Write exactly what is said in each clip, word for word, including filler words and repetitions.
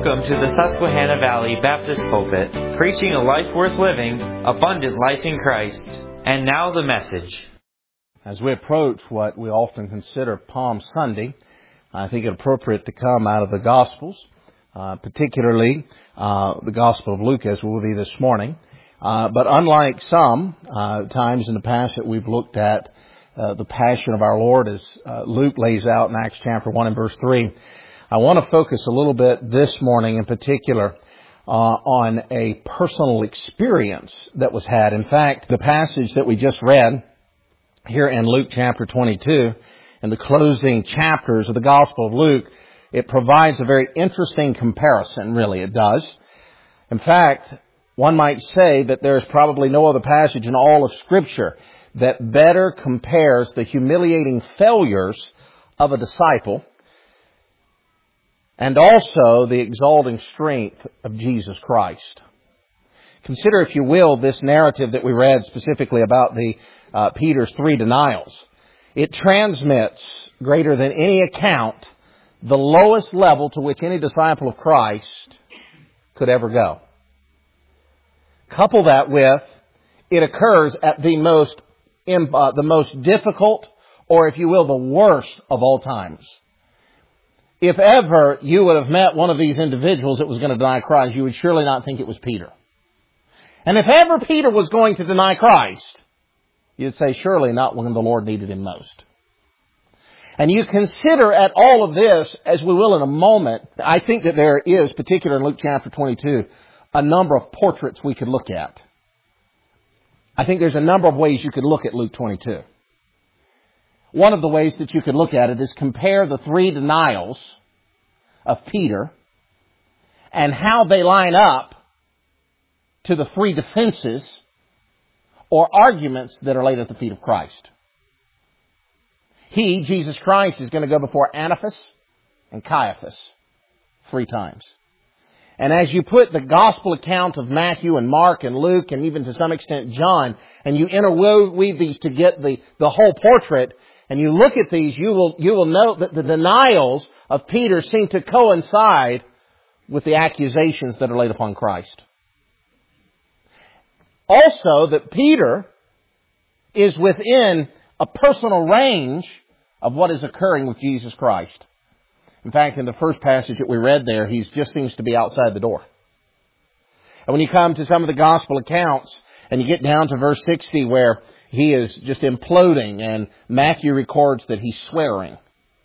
Welcome to the Susquehanna Valley Baptist Pulpit, preaching a life worth living, abundant life in Christ. And now the message. As we approach what we often consider Palm Sunday, I think it appropriate to come out of the Gospels, uh, particularly uh, the Gospel of Luke, as we will be this morning. Uh, but unlike some uh, times in the past that we've looked at uh, the Passion of our Lord, as uh, Luke lays out in Acts chapter one and verse three, I want to focus a little bit this morning in particular uh, on a personal experience that was had. In fact, the passage that we just read here in Luke chapter twenty-two, in the closing chapters of the Gospel of Luke, it provides a very interesting comparison, really, it does. In fact, one might say that there is probably no other passage in all of Scripture that better compares the humiliating failures of a disciple and also the exalting strength of Jesus Christ. Consider, if you will, this narrative that we read specifically about the uh, Peter's three denials. It transmits, greater than any account, the lowest level to which any disciple of Christ could ever go. Couple that with, it occurs at the most, uh, the most difficult, or if you will, the worst of all times. If ever you would have met one of these individuals that was going to deny Christ, you would surely not think it was Peter. And if ever Peter was going to deny Christ, you'd say surely not when the Lord needed him most. And you consider at all of this, as we will in a moment, I think that there is, particularly in Luke chapter twenty-two, a number of portraits we could look at. I think there's a number of ways you could look at Luke twenty-two. One of the ways that you could look at it is compare the three denials of Peter and how they line up to the three defenses or arguments that are laid at the feet of Christ. He, Jesus Christ, is going to go before Antipas and Caiaphas three times. And as you put the gospel account of Matthew and Mark and Luke and even to some extent John, and you interweave these to get the, the whole portrait, and you look at these, you will, you will note that the denials of Peter seem to coincide with the accusations that are laid upon Christ. Also, that Peter is within a personal range of what is occurring with Jesus Christ. In fact, in the first passage that we read there, he just seems to be outside the door. And when you come to some of the gospel accounts, and you get down to verse sixty where he is just imploding, and Matthew records that he's swearing,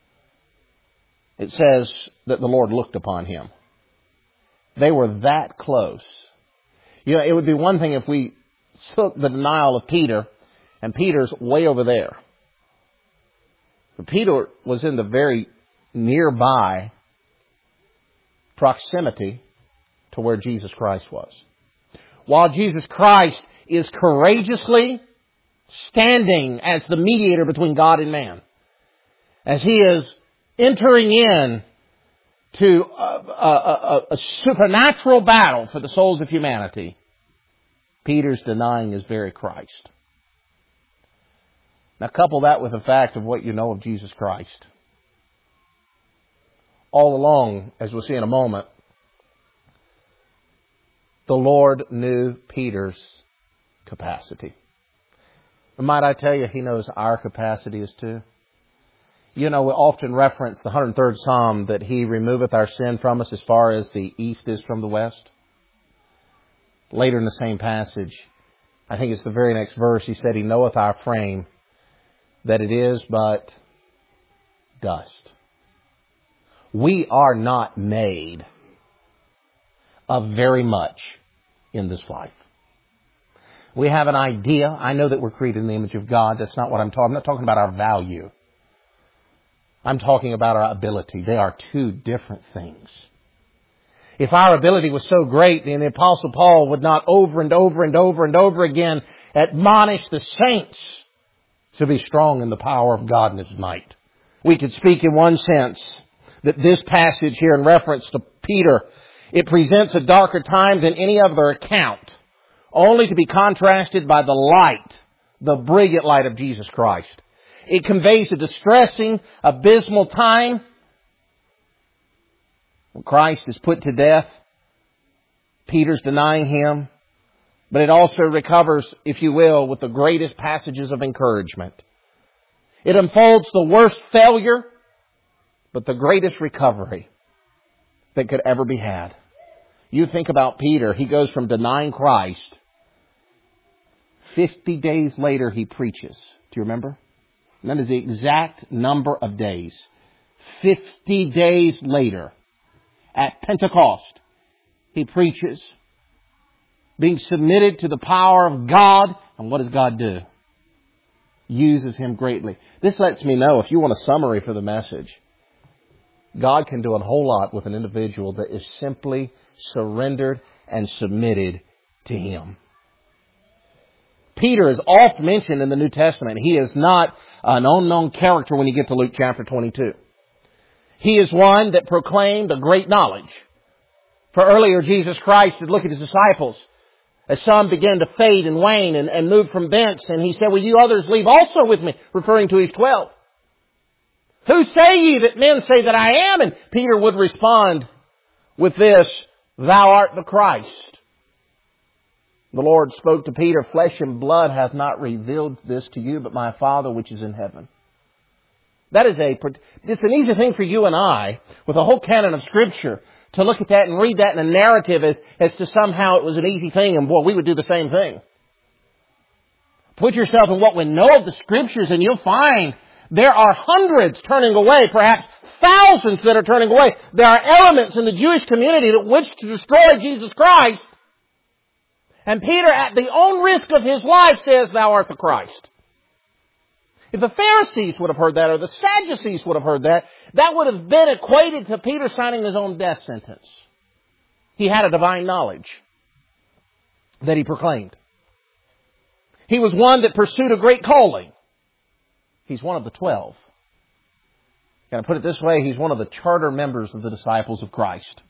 it says that the Lord looked upon him. They were that close. You know, it would be one thing if we took the denial of Peter, and Peter's way over there. But Peter was in the very nearby proximity to where Jesus Christ was. While Jesus Christ is courageously standing as the mediator between God and man, as he is entering in to a, a, a, a supernatural battle for the souls of humanity, Peter's denying his very Christ. Now couple that with the fact of what you know of Jesus Christ. All along, as we'll see in a moment, the Lord knew Peter's capacity. And might I tell you, he knows our capacities too. You know, we often reference the one hundred third Psalm that he removeth our sin from us as far as the east is from the west. Later in the same passage, I think it's the very next verse, he said, he knoweth our frame, that it is but dust. We are not made of very much in this life. We have an idea. I know that we're created in the image of God. That's not what I'm talking. I'm not talking about our value. I'm talking about our ability. They are two different things. If our ability was so great, then the Apostle Paul would not over and over and over and over again admonish the saints to be strong in the power of God and His might. We could speak in one sense that this passage here in reference to Peter, it presents a darker time than any other account, only to be contrasted by the light, the brilliant light of Jesus Christ. It conveys a distressing, abysmal time When Christ is put to death, Peter's denying Him. But it also recovers, if you will, with the greatest passages of encouragement. It unfolds the worst failure, but the greatest recovery that could ever be had. You think about Peter. He goes from denying Christ. Fifty days later, he preaches. Do you remember? And that is the exact number of days. Fifty days later, at Pentecost, he preaches, being submitted to the power of God. And what does God do? Uses him greatly. This lets me know, if you want a summary for the message, God can do a whole lot with an individual that is simply surrendered and submitted to Him. Peter is oft mentioned in the New Testament. He is not an unknown character when you get to Luke chapter twenty-two. He is one that proclaimed a great knowledge. For earlier, Jesus Christ would look at His disciples as some began to fade and wane and, and move from thence. And He said, will you others leave also with me? Referring to His twelve. Who say ye that men say that I am? And Peter would respond with this, Thou art the Christ. The Lord spoke to Peter, Flesh and blood hath not revealed this to you, but my Father which is in heaven. That is a, it's an easy thing for you and I, with a whole canon of Scripture, to look at that and read that in a narrative as, as to somehow it was an easy thing, and boy, we would do the same thing. Put yourself in what we know of the Scriptures, and you'll find there are hundreds turning away, perhaps thousands that are turning away. There are elements in the Jewish community that wish to destroy Jesus Christ. And Peter, at the own risk of his life, says, Thou art the Christ. If the Pharisees would have heard that, or the Sadducees would have heard that, that would have been equated to Peter signing his own death sentence. He had a divine knowledge that he proclaimed. He was one that pursued a great calling. He's one of the twelve. Can I put it this way? He's one of the charter members of the disciples of Christ.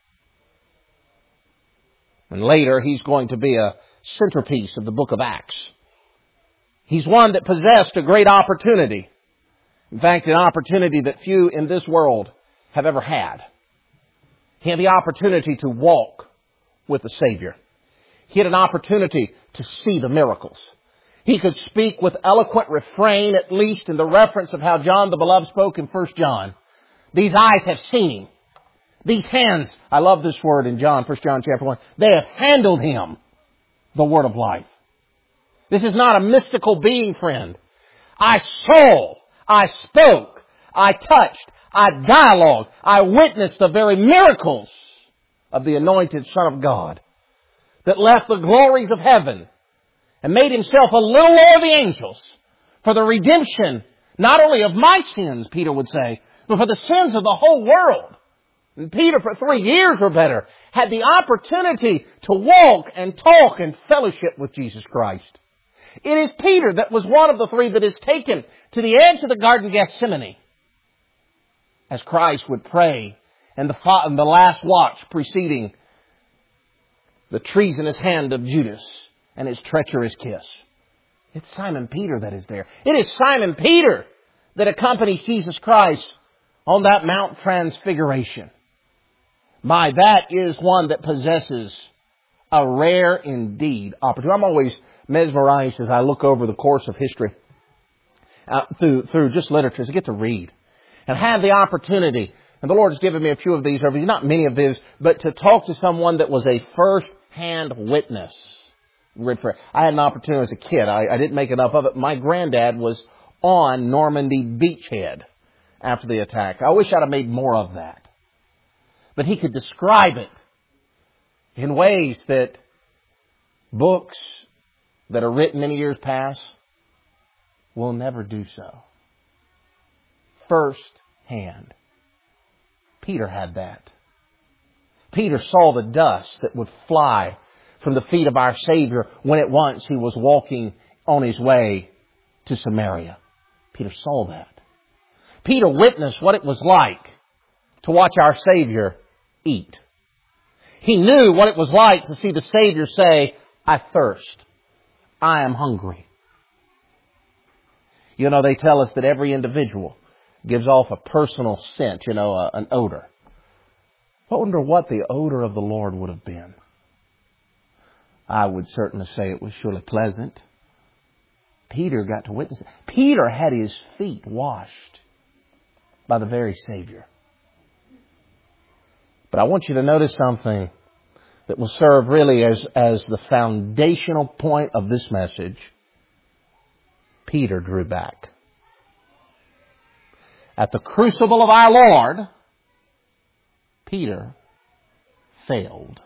And later, he's going to be a centerpiece of the book of Acts. He's one that possessed a great opportunity. In fact, an opportunity that few in this world have ever had. He had the opportunity to walk with the Savior. He had an opportunity to see the miracles. He could speak with eloquent refrain, at least in the reference of how John the Beloved spoke in First John. These eyes have seen Him. These hands, I love this word in John, First John chapter one, they have handled Him, the word of life. This is not a mystical being, friend. I saw, I spoke, I touched, I dialogued, I witnessed the very miracles of the anointed Son of God that left the glories of heaven and made Himself a little lower of the angels for the redemption, not only of my sins, Peter would say, but for the sins of the whole world. And Peter, for three years or better, had the opportunity to walk and talk and fellowship with Jesus Christ. It is Peter that was one of the three that is taken to the edge of the Garden of Gethsemane as Christ would pray and the, and the last watch preceding the treasonous hand of Judas and his treacherous kiss. It's Simon Peter that is there. It is Simon Peter that accompanies Jesus Christ on that Mount Transfiguration. My, that is one that possesses a rare indeed opportunity. I'm always mesmerized as I look over the course of history uh, through through just literature. I get to read and have the opportunity. And the Lord has given me a few of these over these, not many of these, but to talk to someone that was a first-hand witness. I had an opportunity as a kid. I, I didn't make enough of it. My granddad was on Normandy beachhead after the attack. I wish I'd have made more of that. But he could describe it in ways that books that are written many years past will never do so. First hand. Peter had that. Peter saw the dust that would fly from the feet of our Savior when at once He was walking on His way to Samaria. Peter saw that. Peter witnessed what it was like to watch our Savior eat. He knew what it was like to see the Savior say, I thirst. I am hungry. You know, they tell us that every individual gives off a personal scent, you know, a, an odor. I wonder what the odor of the Lord would have been. I would certainly say it was surely pleasant. Peter got to witness it. Peter had his feet washed by the very Savior. But I want you to notice something that will serve really as, as the foundational point of this message. Peter drew back. At the crucible of our Lord, Peter failed.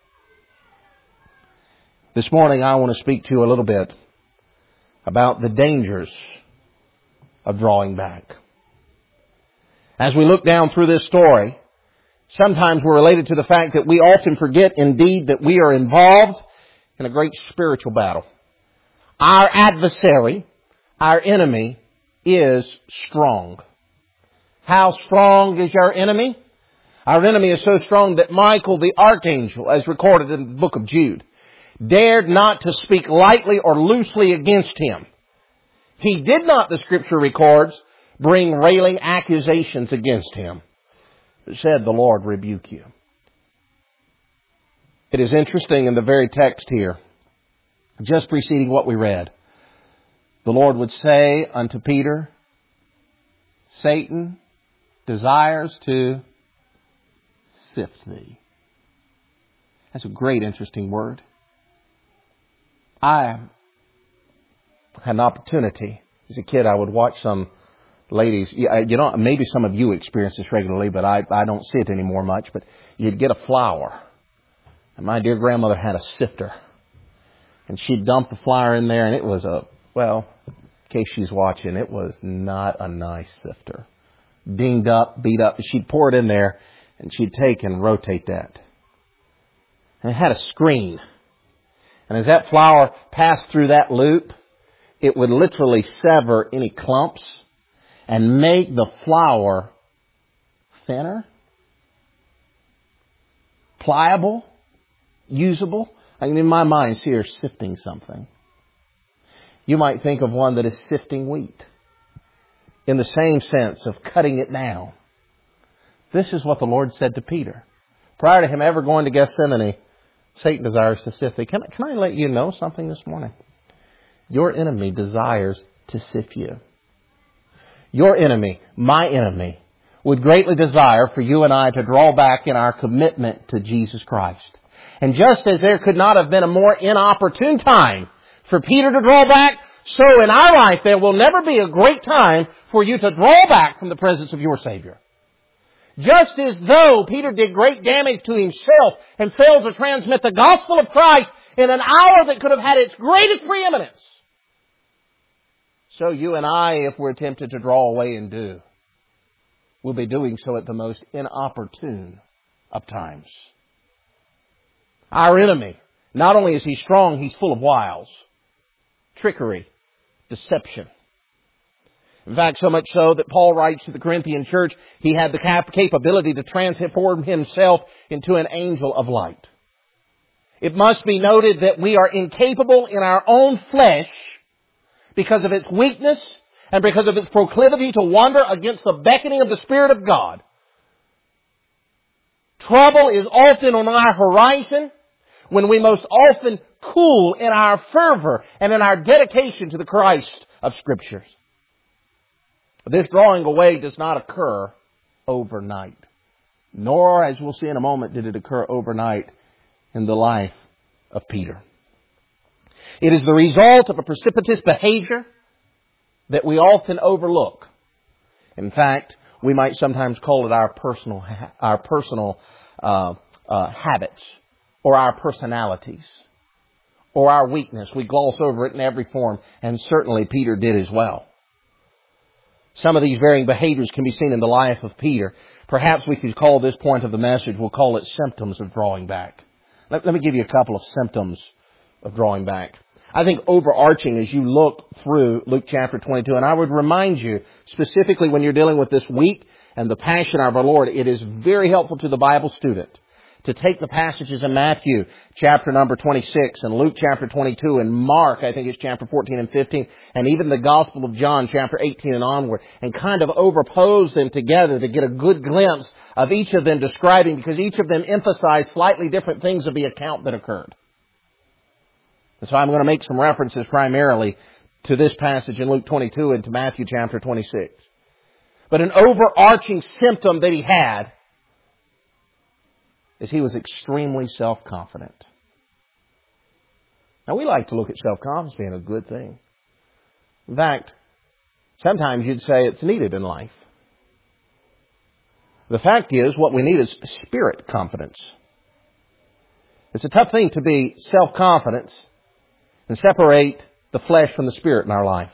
This morning I want to speak to you a little bit about the dangers of drawing back. As we look down through this story, sometimes we're related to the fact that we often forget indeed that we are involved in a great spiritual battle. Our adversary, our enemy, is strong. How strong is our enemy? Our enemy is so strong that Michael the archangel, as recorded in the book of Jude, dared not to speak lightly or loosely against him. He did not, the Scripture records, bring railing accusations against him, but said, "The Lord rebuke you." It is interesting in the very text here, just preceding what we read, the Lord would say unto Peter, "Satan desires to sift thee." That's a great, interesting word. I had an opportunity. As a kid, I would watch some ladies. You know, maybe some of you experience this regularly, but I, I don't see it anymore much. But you'd get a flour. And my dear grandmother had a sifter. And she'd dump the flour in there, and it was a, well, in case she's watching, it was not a nice sifter. Dinged up, beat up. She'd pour it in there, and she'd take and rotate that. And it had a screen. And as that flour passed through that loop, it would literally sever any clumps and make the flour thinner, pliable, usable. I can in my mind see her sifting something. You might think of one that is sifting wheat in the same sense of cutting it down. This is what the Lord said to Peter. Prior to him ever going to Gethsemane, Satan desires to sift thee. Can, can I let you know something this morning? Your enemy desires to sift you. Your enemy, my enemy, would greatly desire for you and I to draw back in our commitment to Jesus Christ. And just as there could not have been a more inopportune time for Peter to draw back, so in our life there will never be a great time for you to draw back from the presence of your Savior. Just as though Peter did great damage to himself and failed to transmit the gospel of Christ in an hour that could have had its greatest preeminence, so you and I, if we're tempted to draw away and do, will be doing so at the most inopportune of times. Our enemy, not only is he strong, he's full of wiles, trickery, deception. In fact, so much so that Paul writes to the Corinthian church, he had the cap- capability to transform himself into an angel of light. It must be noted that we are incapable in our own flesh because of its weakness and because of its proclivity to wander against the beckoning of the Spirit of God. Trouble is often on our horizon when we most often cool in our fervor and in our dedication to the Christ of Scriptures. This drawing away does not occur overnight. Nor, as we'll see in a moment, did it occur overnight in the life of Peter. It is the result of a precipitous behavior that we often overlook. In fact, we might sometimes call it our personal, our personal uh, uh, habits or our personalities or our weakness. We gloss over it in every form, and certainly Peter did as well. Some of these varying behaviors can be seen in the life of Peter. Perhaps we could call this point of the message, we'll call it symptoms of drawing back. Let, let me give you a couple of symptoms of drawing back. I think overarching as you look through Luke chapter twenty-two, and I would remind you, specifically when you're dealing with this week and the passion of our Lord, it is very helpful to the Bible student to take the passages in Matthew chapter number twenty-six and Luke chapter twenty-two and Mark, I think it's chapter fourteen and fifteen, and even the Gospel of John chapter eighteen and onward, and kind of overpose them together to get a good glimpse of each of them describing, because each of them emphasize slightly different things of the account that occurred. And so I'm going to make some references primarily to this passage in Luke twenty-two and to Matthew chapter twenty-six. But an overarching symptom that he had is he was extremely self-confident. Now, we like to look at self-confidence being a good thing. In fact, sometimes you'd say it's needed in life. The fact is, what we need is spirit confidence. It's a tough thing to be self-confident and separate the flesh from the spirit in our life.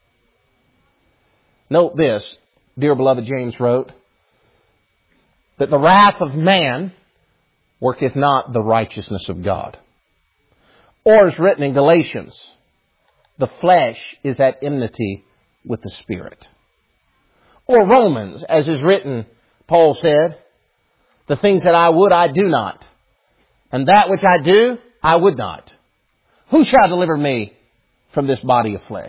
Note this, dear beloved, James wrote, that the wrath of man worketh not the righteousness of God. Or as written in Galatians, the flesh is at enmity with the spirit. Or Romans, as is written, Paul said, the things that I would I do not, and that which I do I would not. Who shall deliver me from this body of flesh?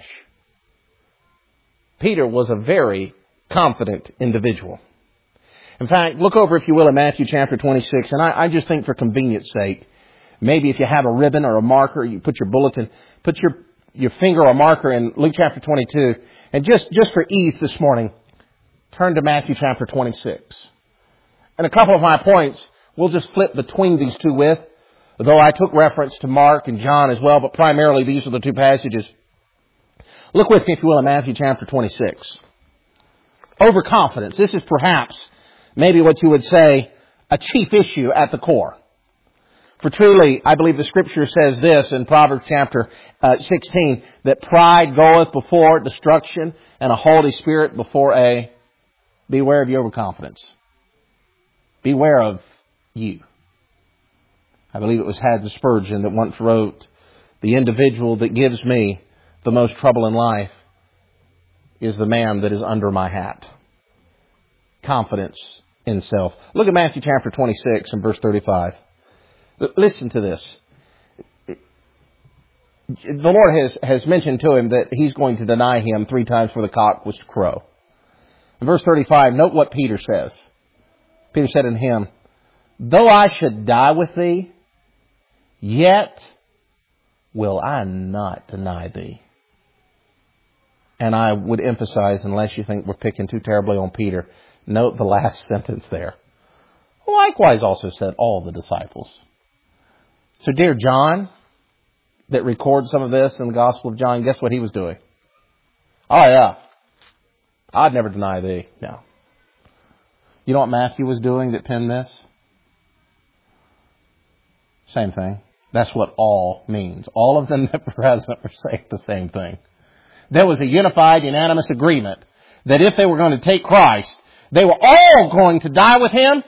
Peter was a very confident individual. In fact, look over, if you will, in Matthew chapter twenty-six, and I, I just think for convenience sake, maybe if you have a ribbon or a marker, you put your bulletin, put your, your finger or marker in Luke chapter twenty-two, and just, just for ease this morning, turn to Matthew chapter twenty-six. And a couple of my points we'll just flip between these two with, though I took reference to Mark and John as well, but primarily these are the two passages. Look with me, if you will, in Matthew chapter twenty-six. Overconfidence. This is perhaps maybe what you would say a chief issue at the core. For truly, I believe the Scripture says this in Proverbs chapter uh, sixteen, that pride goeth before destruction and a haughty spirit before a... Beware of your overconfidence. Beware of you. I believe it was Hadden Spurgeon that once wrote, the individual that gives me the most trouble in life is the man that is under my hat. Confidence in self. Look at Matthew chapter twenty-six and verse thirty-five. Listen to this. The Lord has, has mentioned to him that he's going to deny him three times before the cock was to crow. In verse thirty-five, note what Peter says. Peter said unto him, though I should die with thee, yet will I not deny thee. And I would emphasize, unless you think we're picking too terribly on Peter, note the last sentence there. Likewise also said all the disciples. So dear John, that records some of this in the Gospel of John, guess what he was doing? Oh yeah, I'd never deny thee. No. You know what Matthew was doing that penned this? Same thing. That's what all means. All of them that were present were saying the same thing. There was a unified, unanimous agreement that if they were going to take Christ, they were all going to die with Him,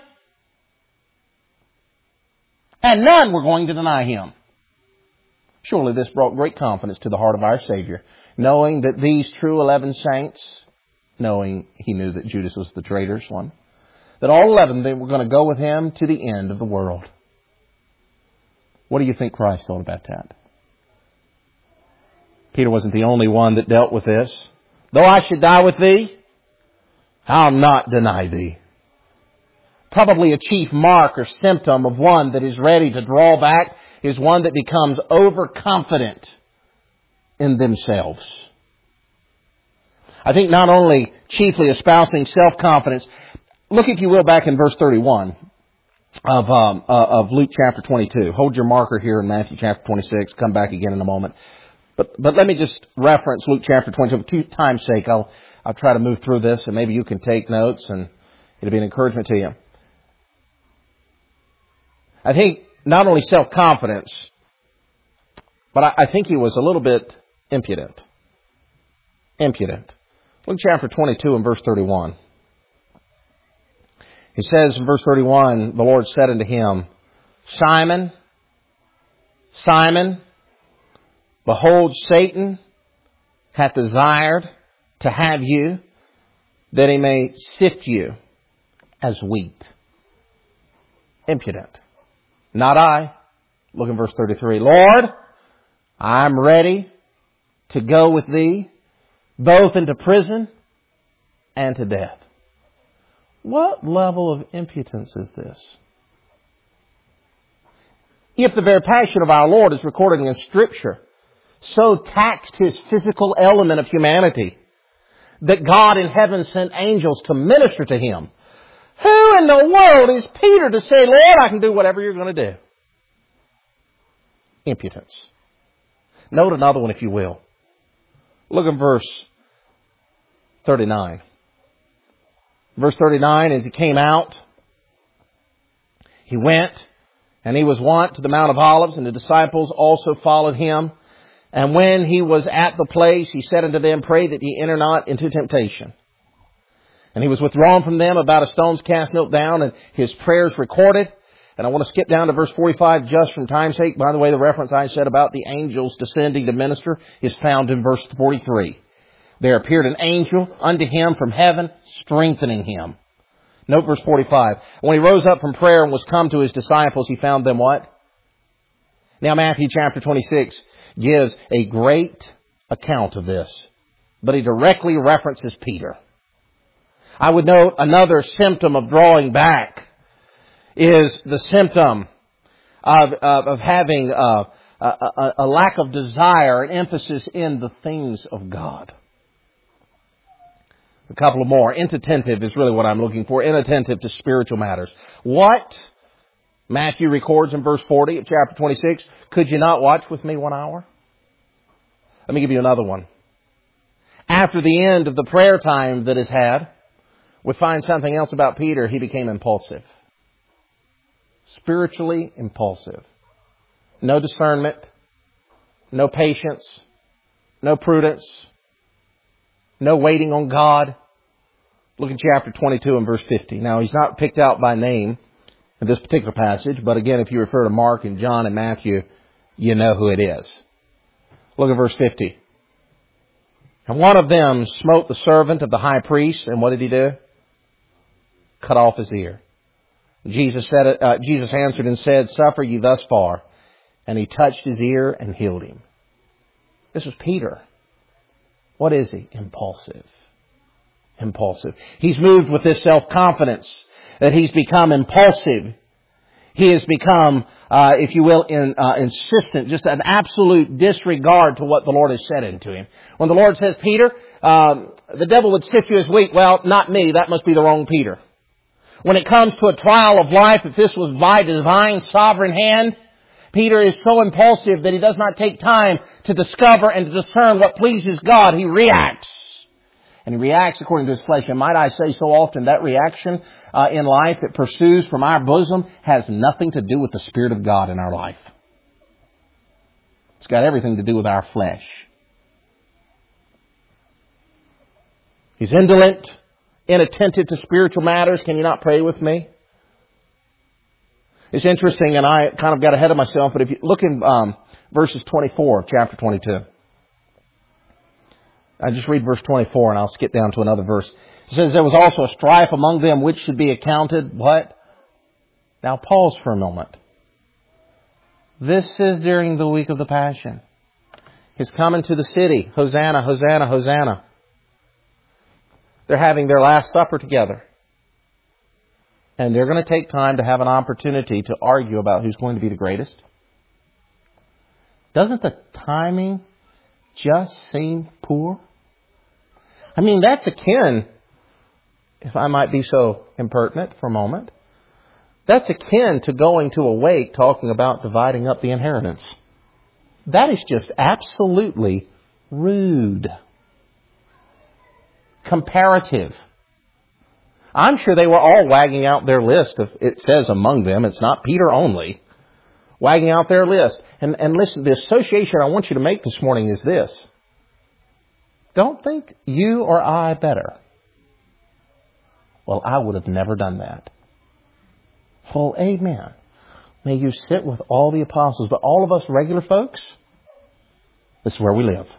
and none were going to deny Him. Surely this brought great confidence to the heart of our Savior, knowing that these true eleven saints, knowing He knew that Judas was the traitorous one, that all eleven, they were going to go with Him to the end of the world. What do you think Christ thought about that? Peter wasn't the only one that dealt with this. Though I should die with thee, I'll not deny thee. Probably a chief mark or symptom of one that is ready to draw back is one that becomes overconfident in themselves. I think not only chiefly espousing self-confidence. Look, if you will, back in verse thirty-one of um, uh, of Luke chapter twenty-two. Hold your marker here in Matthew chapter twenty-six. Come back again in a moment. But but let me just reference Luke chapter twenty-two. For time's sake, I'll I'll try to move through this, and maybe you can take notes, and it'll be an encouragement to you. I think not only self-confidence, but I, I think he was a little bit impudent. Impudent. Luke chapter twenty-two and verse thirty-one. He says in verse thirty-one, the Lord said unto him, Simon, Simon, behold, Satan hath desired to have you, that he may sift you as wheat. Impudent. Not I. Look in verse thirty-three. Lord, I'm ready to go with thee, both into prison and to death. What level of impudence is this? If the very passion of our Lord is recorded in Scripture, so taxed His physical element of humanity that God in heaven sent angels to minister to Him, who in the world is Peter to say, Lord, I can do whatever you're going to do? Impudence. Note another one, if you will. Look at verse thirty-nine. Verse thirty-nine, as He came out, He went, and He was wont to the Mount of Olives, and the disciples also followed Him. And when He was at the place, He said unto them, Pray that ye enter not into temptation. And He was withdrawn from them, about a stone's cast, knelt down, and His prayers recorded. And I want to skip down to verse forty-five just from time's sake. By the way, the reference I said about the angels descending to minister is found in verse forty-three. There appeared an angel unto him from heaven, strengthening him. Note verse forty-five. When He rose up from prayer and was come to His disciples, He found them what? Now Matthew chapter twenty-six gives a great account of this, but he directly references Peter. I would note another symptom of drawing back is the symptom of, of, of having a, a, a lack of desire and emphasis in the things of God. A couple of more. Inattentive is really what I'm looking for. Inattentive to spiritual matters. What Matthew records in verse forty of chapter twenty-six, could you not watch with me one hour? Let me give you another one. After the end of the prayer time that is had, we find something else about Peter. He became impulsive. Spiritually impulsive. No discernment. No patience. No prudence. No waiting on God. Look at chapter twenty-two and verse fifty. Now, he's not picked out by name in this particular passage, but again, if you refer to Mark and John and Matthew, you know who it is. Look at verse fifty. And one of them smote the servant of the high priest, and what did he do? Cut off his ear. Jesus said, uh, Jesus answered and said, Suffer ye thus far. And he touched his ear and healed him. This was Peter. What is he? Impulsive. Impulsive. He's moved with this self-confidence that he's become impulsive. He has become, uh, if you will, in, uh, insistent, just an absolute disregard to what the Lord has said into him. When the Lord says, Peter, um, the devil would sift you as wheat. Well, not me. That must be the wrong Peter. When it comes to a trial of life, if this was by divine sovereign hand, Peter is so impulsive that he does not take time to discover and to discern what pleases God. He reacts. And he reacts according to his flesh. And might I say so often, that reaction uh, in life that pursues from our bosom has nothing to do with the Spirit of God in our life. It's got everything to do with our flesh. He's indolent, inattentive to spiritual matters. Can you not pray with me? It's interesting, and I kind of got ahead of myself, but if you look in um, verses twenty-four of chapter twenty-two. I just read verse twenty-four, and I'll skip down to another verse. It says, There was also a strife among them which should be accounted, what? Now pause for a moment. This is during the week of the Passion. He's coming to the city. Hosanna, Hosanna, Hosanna. They're having their Last Supper together. And they're going to take time to have an opportunity to argue about who's going to be the greatest. Doesn't the timing just seem poor? I mean, that's akin, if I might be so impertinent for a moment, that's akin to going to a wake talking about dividing up the inheritance. That is just absolutely rude. Comparative. I'm sure they were all wagging out their list of, it says among them, it's not Peter only, wagging out their list. And, and listen, the association I want you to make this morning is this. Don't think you or I better. Well, I would have never done that. Well, amen. May you sit with all the apostles, but all of us regular folks, this is where we live.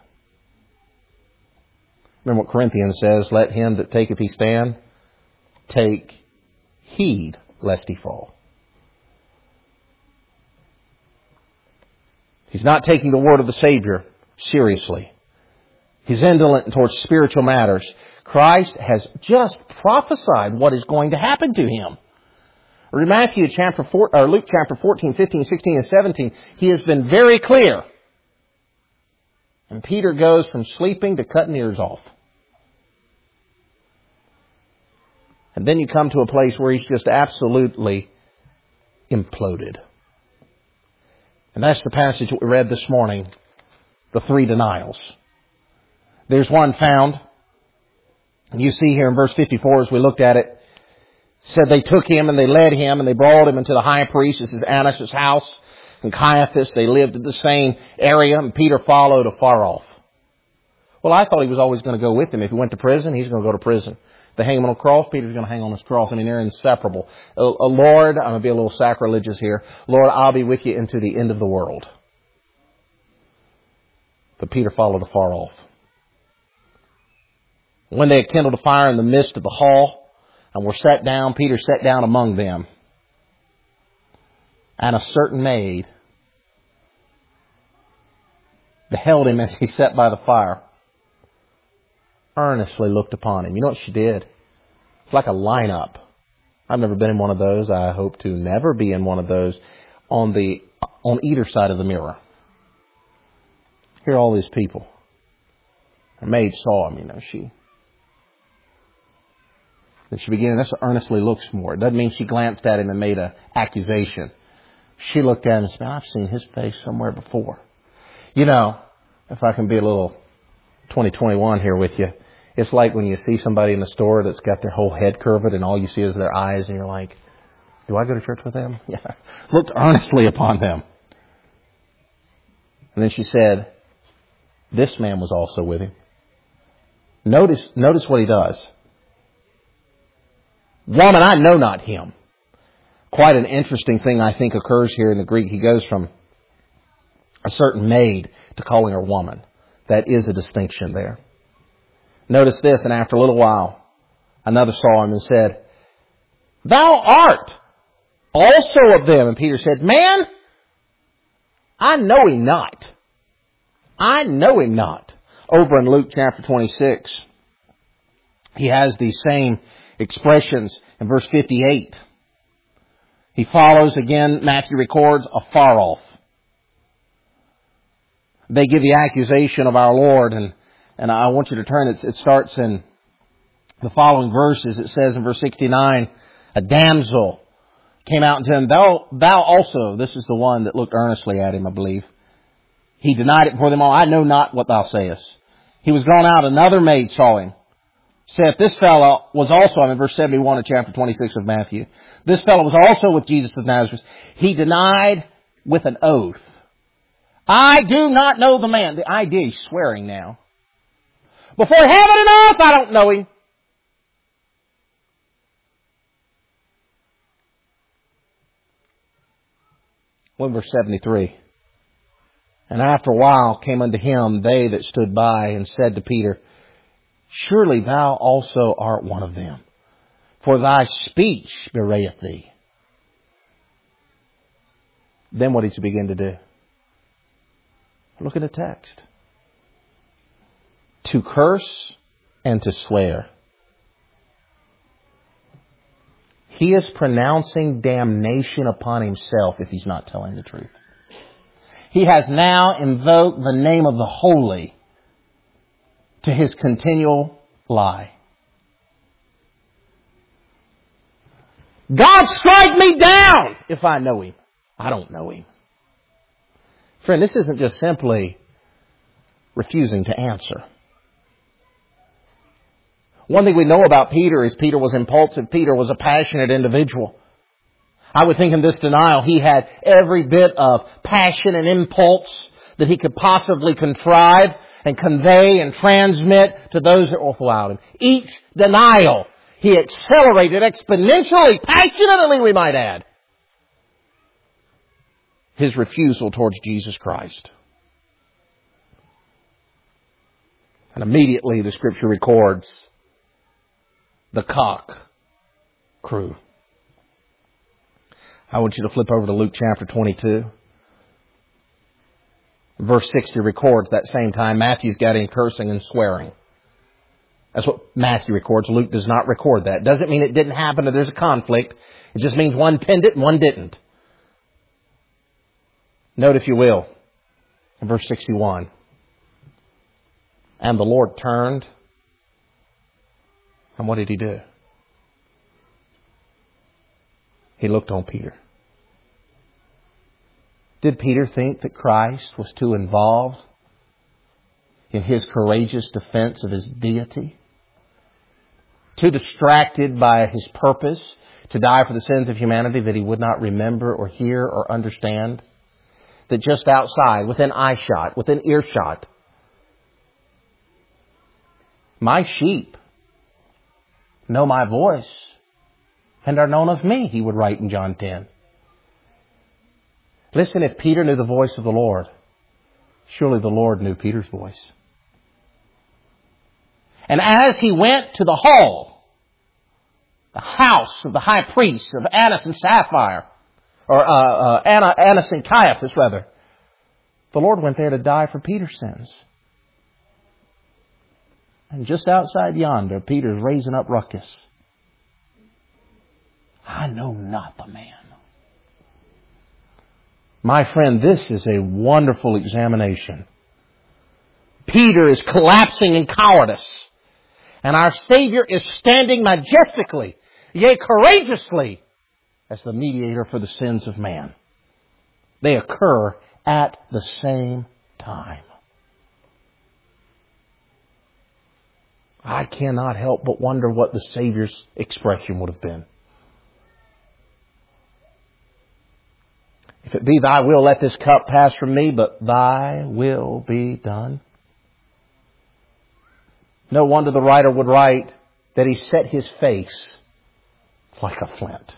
Remember what Corinthians says, let him that taketh he stand take heed lest he fall. He's not taking the word of the Savior seriously. He's indolent towards spiritual matters. Christ has just prophesied what is going to happen to him. Read Matthew chapter four, or Luke chapter fourteen, fifteen, sixteen, and seventeen. He has been very clear. And Peter goes from sleeping to cutting ears off. And then you come to a place where he's just absolutely imploded. And that's the passage that we read this morning, the three denials. There's one found, and you see here in verse fifty-four as we looked at it, said they took him and they led him and they brought him into the high priest, this is Annas' house, and Caiaphas. They lived in the same area, and Peter followed afar off. Well, I thought he was always going to go with him. If he went to prison, he's going to go to prison. If they hang him on a cross, Peter's going to hang on his cross. I mean, they're inseparable. Uh, uh, Lord, I'm going to be a little sacrilegious here. Lord, I'll be with you into the end of the world. But Peter followed afar off. When they had kindled a fire in the midst of the hall and were set down, Peter sat down among them. And a certain maid beheld him as he sat by the fire, earnestly looked upon him. You know what she did? It's like a lineup. I've never been in one of those. I hope to never be in one of those on the on either side of the mirror. Here are all these people. Her maid saw him, you know, she Then she began, that's what earnestly looks for. It doesn't mean she glanced at him and made an accusation. She looked at him and said, I've seen his face somewhere before. You know, if I can be a little twenty twenty-one here with you, it's like when you see somebody in the store that's got their whole head curved and all you see is their eyes and you're like, do I go to church with them? Yeah. Looked earnestly upon them. And then she said, this man was also with him. Notice, notice what he does. Woman, I know not him. Quite an interesting thing, I think, occurs here in the Greek. He goes from a certain maid to calling her woman. That is a distinction there. Notice this, and after a little while, another saw him and said, thou art also of them. And Peter said, man, I know him not. I know him not. Over in Luke chapter twenty-six, he has these same expressions in verse fifty-eight. He follows again, Matthew records, afar off. They give the accusation of our Lord, and, and I want you to turn, it, it starts in the following verses. It says in verse sixty-nine, a damsel came out unto him, thou, thou also, this is the one that looked earnestly at him, I believe. He denied it before them all, I know not what thou sayest. He was gone out, another maid saw him. Saith, this fellow was also, I'm in verse seventy-one of chapter twenty-six of Matthew. This fellow was also with Jesus of Nazareth. He denied with an oath, I do not know the man. The idea, he's swearing now. Before heaven and earth, I don't know him. Well, verse seventy-three. And after a while came unto him they that stood by and said to Peter, surely thou also art one of them, for thy speech bewrayeth thee. Then what does he begin to do? Look at the text. To curse and to swear. He is pronouncing damnation upon himself if he's not telling the truth. He has now invoked the name of the holy to his continual lie. God, strike me down if I know him. I don't know him. Friend, this isn't just simply refusing to answer. One thing we know about Peter is Peter was impulsive. Peter was a passionate individual. I would think in this denial he had every bit of passion and impulse that he could possibly contrive and convey and transmit to those that were without him. Each denial he accelerated exponentially, passionately we might add, his refusal towards Jesus Christ. And immediately the Scripture records the cock crew. I want you to flip over to Luke chapter twenty-two. Verse sixty records that same time Matthew's getting cursing and swearing. That's what Matthew records. Luke does not record that. Doesn't mean it didn't happen or there's a conflict. It just means one penned it and one didn't. Note, if you will, in verse sixty-one. And the Lord turned. And what did He do? He looked on Peter. Did Peter think that Christ was too involved in His courageous defense of His deity? Too distracted by His purpose to die for the sins of humanity that He would not remember or hear or understand? That just outside, within eyeshot, within earshot, my sheep know my voice and are known of me, he would write in John ten. Listen, if Peter knew the voice of the Lord, surely the Lord knew Peter's voice. And as he went to the hall, the house of the high priest of Annas and Sapphira, or uh, uh, Anna, Annas and Caiaphas, rather, the Lord went there to die for Peter's sins. And just outside yonder, Peter's raising up ruckus. I know not the man. My friend, this is a wonderful examination. Peter is collapsing in cowardice. And our Savior is standing majestically, yea, courageously, as the mediator for the sins of man. They occur at the same time. I cannot help but wonder what the Savior's expression would have been. If it be Thy will, let this cup pass from me, but Thy will be done. No wonder the writer would write that he set his face like a flint.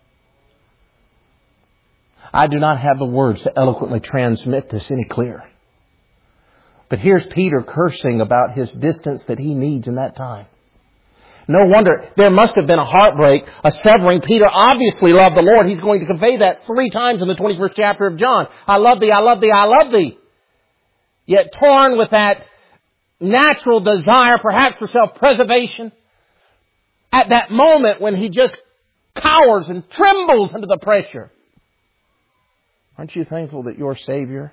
I do not have the words to eloquently transmit this any clearer. But here's Peter cursing about his distance that he needs in that time. No wonder there must have been a heartbreak, a severing. Peter obviously loved the Lord. He's going to convey that three times in the twenty-first chapter of John. I love thee, I love thee, I love thee. Yet torn with that natural desire, perhaps for self-preservation, at that moment when he just cowers and trembles under the pressure. Aren't you thankful that your Savior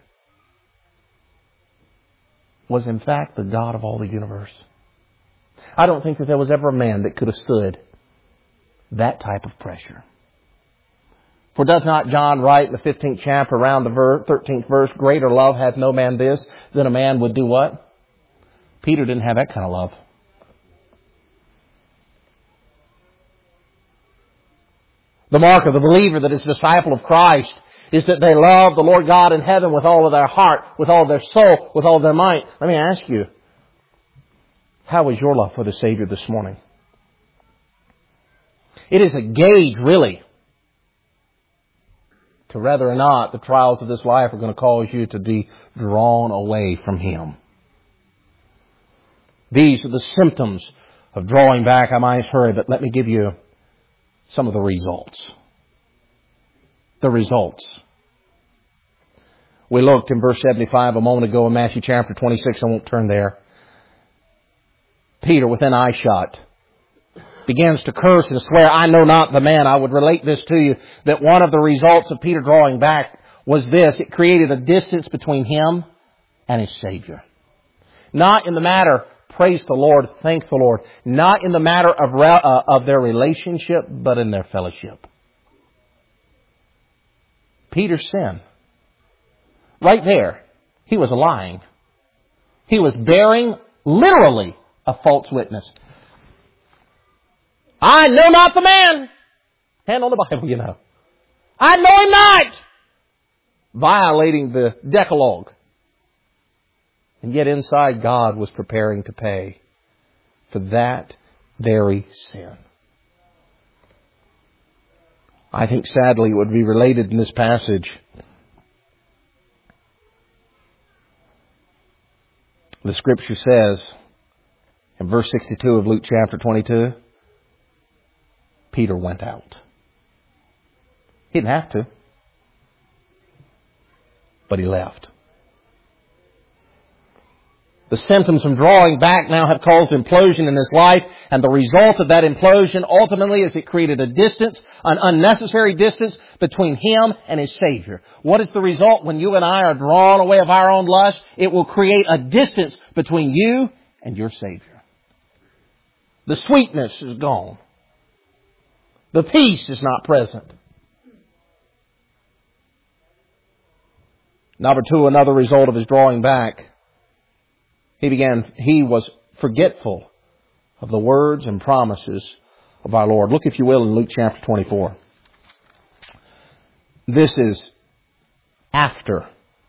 was in fact the God of all the universe? I don't think that there was ever a man that could have stood that type of pressure. For doth not John write in the fifteenth chapter around the thirteenth verse, greater love hath no man this, than a man would do what? Peter didn't have that kind of love. The mark of the believer that is a disciple of Christ is that they love the Lord God in heaven with all of their heart, with all of their soul, with all of their might. Let me ask you, how is your love for the Savior this morning? It is a gauge, really, to whether or not the trials of this life are going to cause you to be drawn away from Him. These are the symptoms of drawing back. I might hurry, but let me give you some of the results. The results. We looked in verse seventy-five a moment ago in Matthew chapter twenty-six. I won't turn there. Peter, within eyeshot, begins to curse and swear, I know not the man. I would relate this to you, that one of the results of Peter drawing back was this. It created a distance between him and his Savior. Not in the matter, praise the Lord, thank the Lord, not in the matter of, uh, of their relationship, but in their fellowship. Peter's sin. Right there, he was lying. He was bearing, literally, a false witness. I know not the man. Hand on the Bible, you know. I know him not. Violating the Decalogue. And yet inside, God was preparing to pay for that very sin. I think sadly it would be related in this passage. The Scripture says in verse sixty-two of Luke chapter twenty-two, Peter went out. He didn't have to, but he left. The symptoms from drawing back now have caused implosion in his life, and the result of that implosion ultimately is it created a distance, an unnecessary distance between him and his Savior. What is the result when you and I are drawn away of our own lust? It will create a distance between you and your Savior. The sweetness is gone. The peace is not present. Number two, another result of his drawing back. He began, he was forgetful of the words and promises of our Lord. Look, if you will, in Luke chapter twenty-four. This is after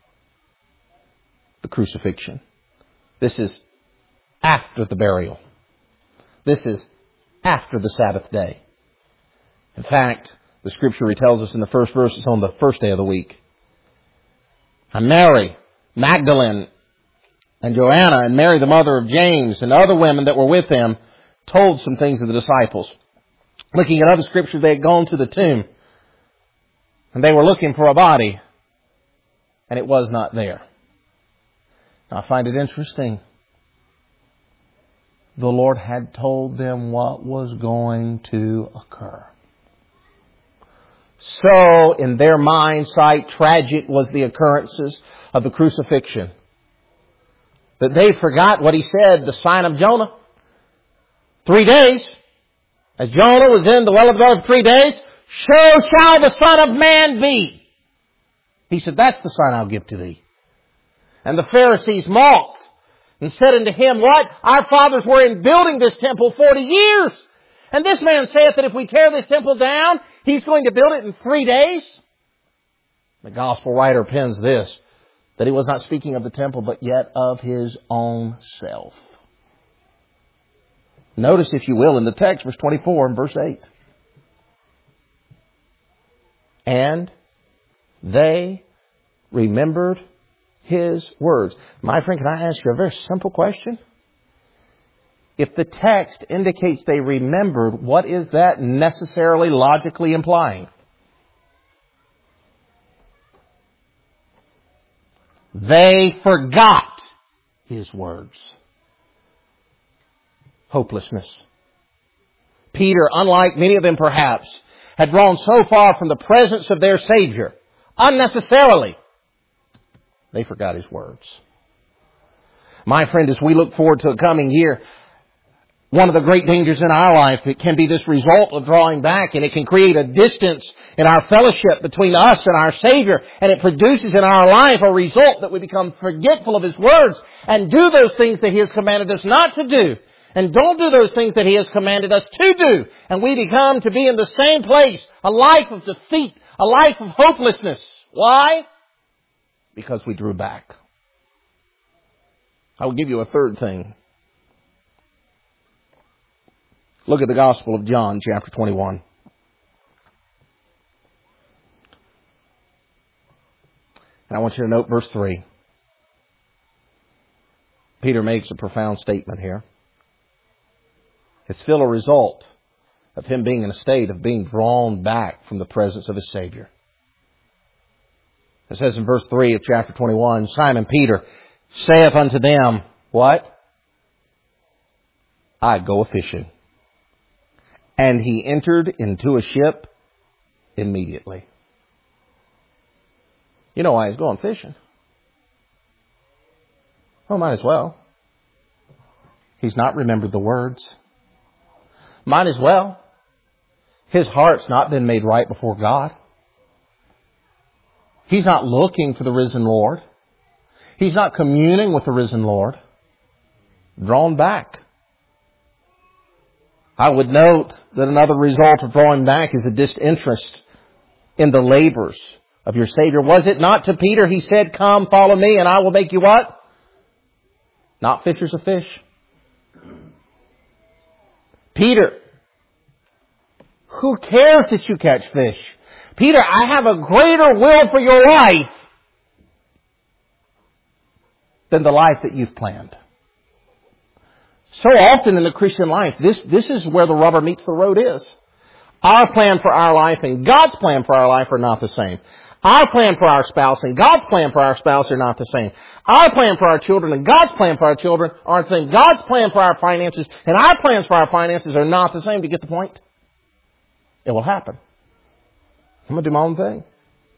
the crucifixion. This is after the burial. This is after the Sabbath day. In fact, the Scripture tells us in the first verse, it's on the first day of the week. And Mary Magdalene and Joanna and Mary, the mother of James, and other women that were with them, told some things to the disciples. Looking at other scriptures, they had gone to the tomb, and they were looking for a body, and it was not there. Now, I find it interesting. The Lord had told them what was going to occur. So, in their mind sight, tragic was the occurrences of the crucifixion. But they forgot what he said, the sign of Jonah. Three days. As Jonah was in the well of the belly for three days, so shall the Son of Man be. He said, that's the sign I'll give to thee. And the Pharisees mocked and said unto him, what? Our fathers were in building this temple forty years. And this man saith that if we tear this temple down, he's going to build it in three days. The gospel writer pens this, that he was not speaking of the temple, but yet of his own self. Notice, if you will, in the text, verse twenty-four and verse eight. And they remembered his words. My friend, can I ask you a very simple question? If the text indicates they remembered, what is that necessarily logically implying? They forgot his words. Hopelessness. Peter, unlike many of them perhaps, had drawn so far from the presence of their Savior, unnecessarily, they forgot his words. My friend, as we look forward to a coming year, one of the great dangers in our life, it can be this result of drawing back, and it can create a distance in our fellowship between us and our Savior, and it produces in our life a result that we become forgetful of his words and do those things that he has commanded us not to do, and don't do those things that he has commanded us to do, and we become to be in the same place, a life of defeat, a life of hopelessness. Why? Because we drew back. I will give you a third thing. Look at the Gospel of John, chapter twenty-one. And I want you to note verse three. Peter makes a profound statement here. It's still a result of him being in a state of being drawn back from the presence of his Savior. It says in verse three of chapter twenty-one, Simon Peter saith unto them, what? I go a-fishing. And he entered into a ship immediately. You know why he's going fishing? Well, might as well. He's not remembered the words. Might as well. His heart's not been made right before God. He's not looking for the risen Lord. He's not communing with the risen Lord. Drawn back. I would note that another result of drawing back is a disinterest in the labors of your Savior. Was it not to Peter he said, come, follow me, and I will make you what? Not fishers of fish. Peter, who cares that you catch fish? Peter, I have a greater will for your life than the life that you've planned. So often in the Christian life, this, this is where the rubber meets the road is. Our plan for our life and God's plan for our life are not the same. Our plan for our spouse and God's plan for our spouse are not the same. Our plan for our children and God's plan for our children aren't the same. God's plan for our finances and our plans for our finances are not the same. Do you get the point? It will happen. I'm going to do my own thing.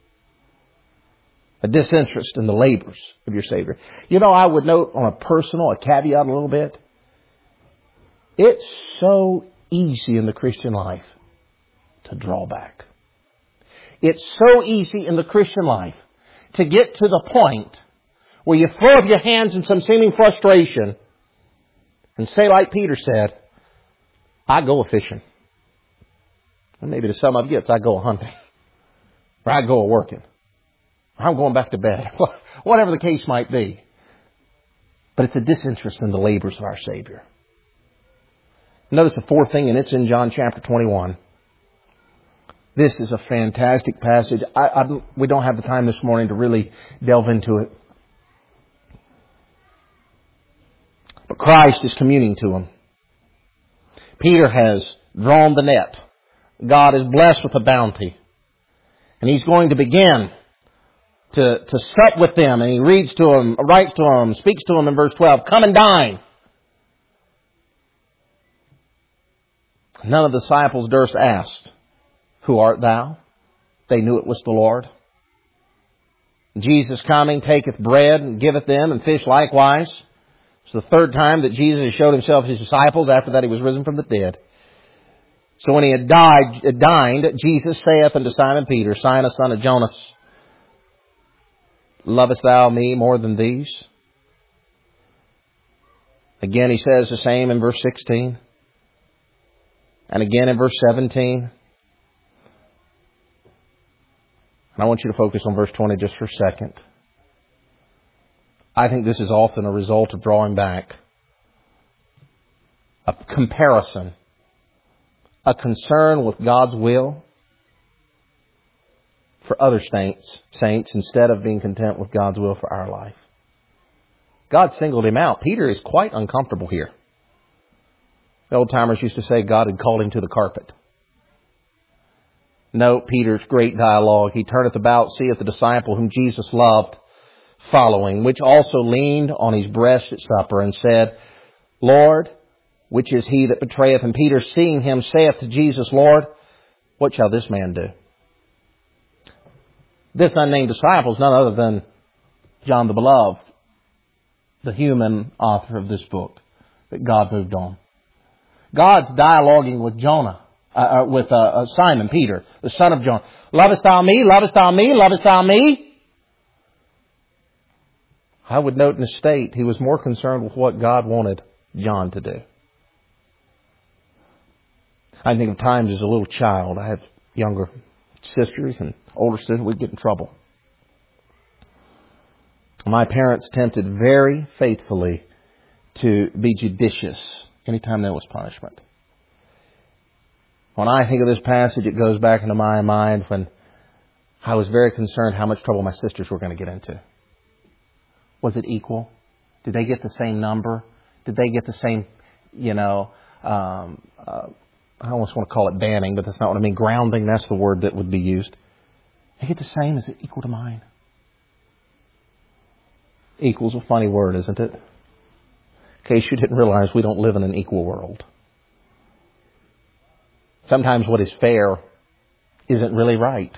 A disinterest in the labors of your Savior. You know, I would note on a personal, a caveat a little bit. It's so easy in the Christian life to draw back. It's so easy in the Christian life to get to the point where you throw up your hands in some seeming frustration and say like Peter said, I go a-fishing. And maybe to some of you it's I go a-hunting. Or I go a-working. Or I'm going back to bed. Whatever the case might be. But it's a disinterest in the labors of our Savior. Notice the fourth thing, and it's in John chapter twenty-one. This is a fantastic passage. I, I, we don't have the time this morning to really delve into it. But Christ is communing to him. Peter has drawn the net. God is blessed with a bounty. And he's going to begin to, to sup with them. And he reads to them, writes to them, speaks to them in verse twelve. Come and dine. None of the disciples durst ask, Who art thou? They knew it was the Lord. Jesus coming, taketh bread and giveth them, and fish likewise. It's the third time that Jesus has showed himself to his disciples after that he was risen from the dead. So when he had died, had dined, Jesus saith unto Simon Peter, Simon, son of Jonas, lovest thou me more than these? Again he says the same in verse sixteen. And again in verse seventeen. And I want you to focus on verse twenty just for a second. I think this is often a result of drawing back. A comparison. A concern with God's will for other saints, saints instead of being content with God's will for our life. God singled him out. Peter is quite uncomfortable here. The old timers used to say God had called him to the carpet. Note Peter's great dialogue. He turneth about, seeth the disciple whom Jesus loved, following, which also leaned on his breast at supper, and said, Lord, which is he that betrayeth? And Peter, seeing him, saith to Jesus, Lord, what shall this man do? This unnamed disciple is none other than John the Beloved, the human author of this book that God moved on. God's dialoguing with Jonah, uh, uh, with uh, uh, Simon Peter, the son of John. Lovest thou me? Lovest thou me? Lovest thou me? I would note in his state, he was more concerned with what God wanted John to do. I think of times as a little child, I have younger sisters and older sisters, we'd get in trouble. My parents attempted very faithfully to be judicious anytime there was punishment. When I think of this passage, it goes back into my mind when I was very concerned how much trouble my sisters were going to get into. Was it equal? Did they get the same number? Did they get the same, you know, um, uh, I almost want to call it banning, but that's not what I mean. Grounding, that's the word that would be used. They get the same? Is it equal to mine? Equal's a funny word, isn't it? In case you didn't realize, we don't live in an equal world. Sometimes what is fair isn't really right.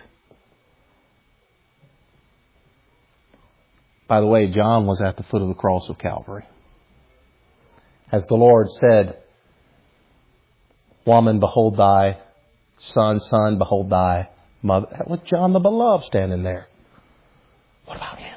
By the way, John was at the foot of the cross of Calvary. As the Lord said, Woman, behold thy son, son, behold thy mother. With John the Beloved standing there. What about him?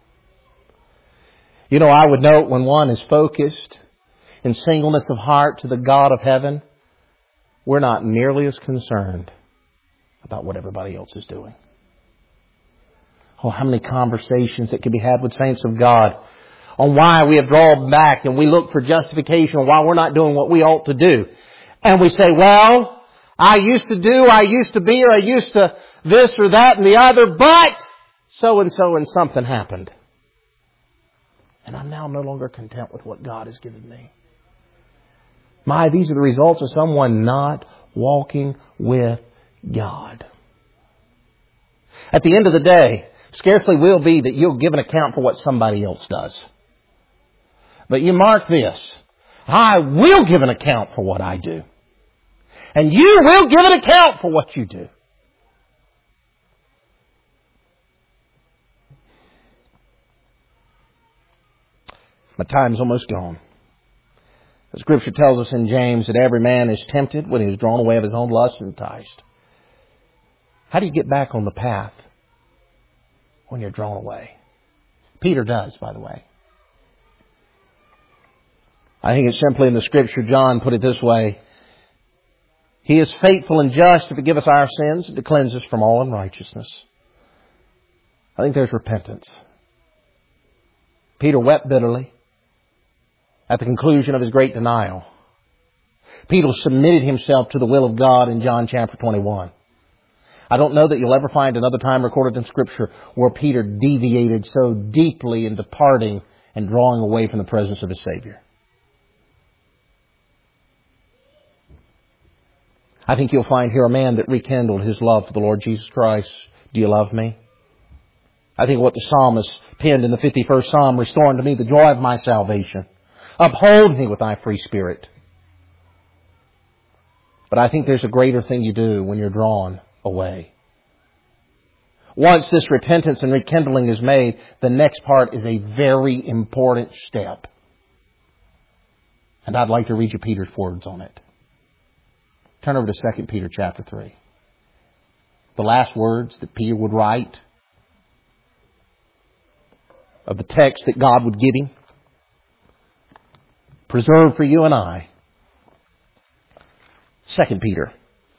You know, I would note when one is focused in singleness of heart to the God of heaven, we're not nearly as concerned about what everybody else is doing. Oh, how many conversations that could be had with saints of God on why we have drawn back and we look for justification, why we're not doing what we ought to do. And we say, well, I used to do, I used to be, or I used to this or that and the other, but so and so and something happened. And I'm now no longer content with what God has given me. My, these are the results of someone not walking with God. At the end of the day, scarcely will be that you'll give an account for what somebody else does. But you mark this. I will give an account for what I do. And you will give an account for what you do. My time's almost gone. The Scripture tells us in James that every man is tempted when he is drawn away of his own lust and enticed. How do you get back on the path when you're drawn away? Peter does, by the way. I think it's simply in the Scripture, John put it this way. He is faithful and just to forgive us our sins and to cleanse us from all unrighteousness. I think there's repentance. Peter wept bitterly at the conclusion of his great denial. Peter submitted himself to the will of God in John chapter twenty-one. I don't know that you'll ever find another time recorded in Scripture where Peter deviated so deeply in departing and drawing away from the presence of his Savior. I think you'll find here a man that rekindled his love for the Lord Jesus Christ. Do you love me? I think what the psalmist penned in the fifty-first Psalm, restore unto me the joy of my salvation. Uphold me with thy free spirit. But I think there's a greater thing you do when you're drawn away. Once this repentance and rekindling is made, the next part is a very important step. And I'd like to read you Peter's words on it. Turn over to Second Peter chapter three. The last words that Peter would write of the text that God would give him, preserved for you and I. Second Peter.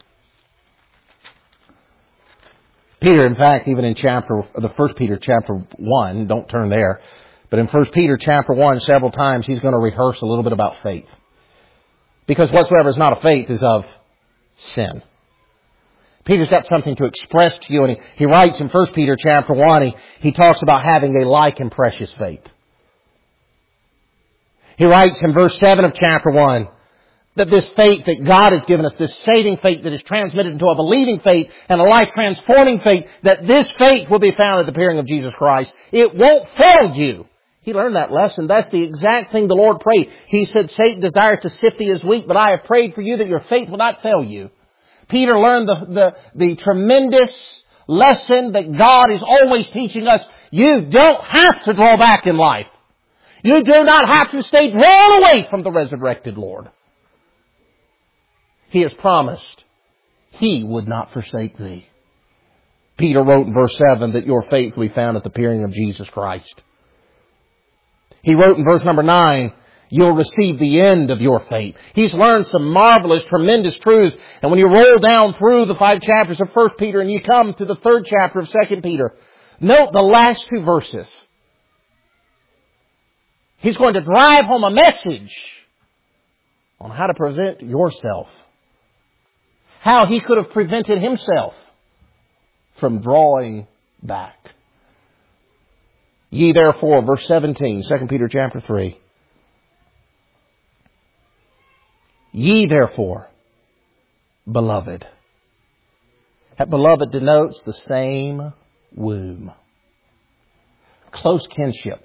Peter, in fact, even in chapter, the First Peter chapter one, don't turn there, but in First Peter chapter one, several times he's going to rehearse a little bit about faith. Because whatsoever is not of faith is of sin. Peter's got something to express to you, and he, he writes in First Peter chapter one, he, he talks about having a like and precious faith. He writes in verse seven of chapter one, that this faith that God has given us, this saving faith that is transmitted into a believing faith and a life-transforming faith, that this faith will be found at the appearing of Jesus Christ. It won't fail you. He learned that lesson. That's the exact thing the Lord prayed. He said, Satan desires to sift thee as wheat, but I have prayed for you that your faith will not fail you. Peter learned the, the, the tremendous lesson that God is always teaching us. You don't have to draw back in life. You do not have to stay drawn away from the resurrected Lord. He has promised He would not forsake thee. Peter wrote in verse seven that your faith will be found at the appearing of Jesus Christ. He wrote in verse number nine, you'll receive the end of your faith. He's learned some marvelous, tremendous truths. And when you roll down through the five chapters of First Peter and you come to the third chapter of Second Peter, note the last two verses. He's going to drive home a message on how to present yourself. How he could have prevented himself from drawing back. Ye therefore, verse seventeen, Second Peter chapter three. Ye therefore, beloved. That beloved denotes the same womb. Close kinship.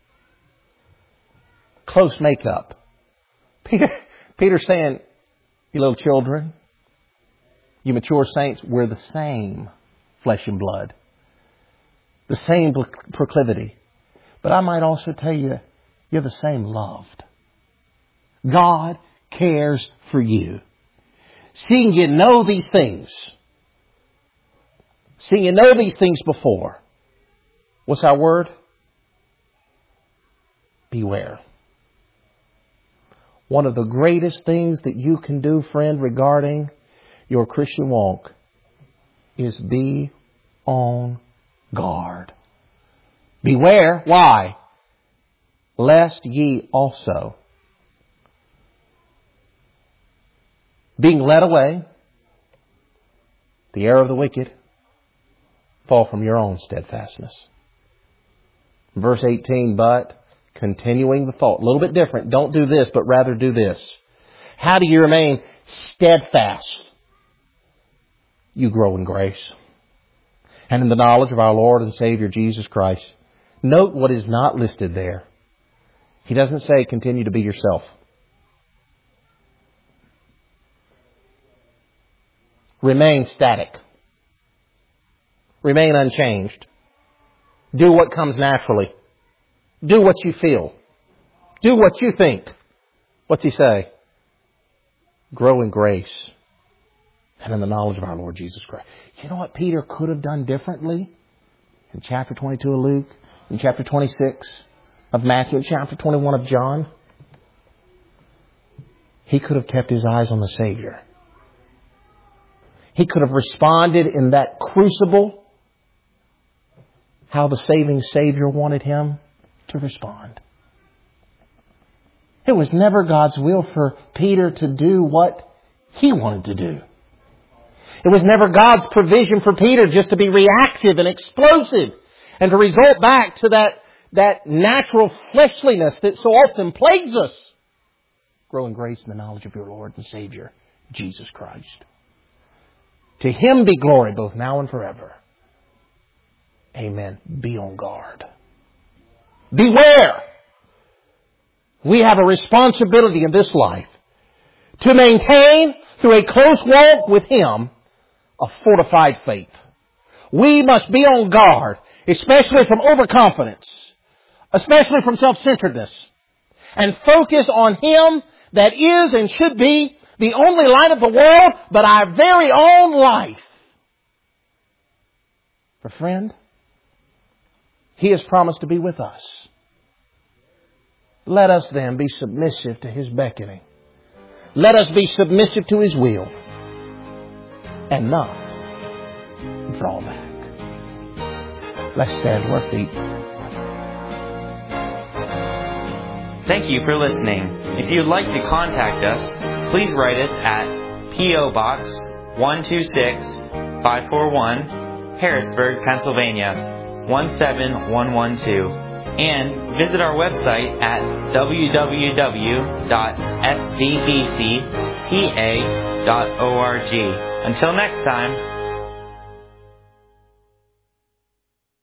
Close makeup. Peter, Peter's saying, you little children, you mature saints, we're the same flesh and blood. The same proclivity. But I might also tell you, you're the same loved. God cares for you. Seeing you know these things. Seeing you know these things before. What's our word? Beware. One of the greatest things that you can do, friend, regarding your Christian walk is be on guard. Beware. Why? Lest ye also, being led away, the error of the wicked, fall from your own steadfastness. Verse eighteen, but continuing the thought. A little bit different. Don't do this, but rather do this. How do you remain steadfast? You grow in grace. and in the knowledge of our Lord and Savior Jesus Christ. Note what is not listed there. He doesn't say continue to be yourself. Remain static. Remain unchanged. Do what comes naturally. Do what you feel. Do what you think. What's he say? Grow in grace and in the knowledge of our Lord Jesus Christ. You know what Peter could have done differently? In chapter twenty-two of Luke, in chapter twenty-six of Matthew, in chapter twenty-one of John. He could have kept his eyes on the Savior. He could have responded in that crucible how the saving Savior wanted him to respond. It was never God's will for Peter to do what he wanted to do. It was never God's provision for Peter just to be reactive and explosive and to result back to that, that natural fleshliness that so often plagues us. Grow in grace and the knowledge of your Lord and Savior, Jesus Christ. To Him be glory both now and forever. Amen. Be on guard. Beware. We have a responsibility in this life to maintain, through a close walk with Him, a fortified faith. We must be on guard, especially from overconfidence, especially from self-centeredness, and focus on Him that is and should be the only light of the world, but our very own life. For friend, He has promised to be with us. Let us then be submissive to His beckoning. Let us be submissive to His will and not draw back. Let's stand to our feet. Thank you for listening. If you'd like to contact us, please write us at P O. Box one two six, five four one, Harrisburg, Pennsylvania one seven one one two, and visit our website at w w w dot s v b c p a dot org. Until next time,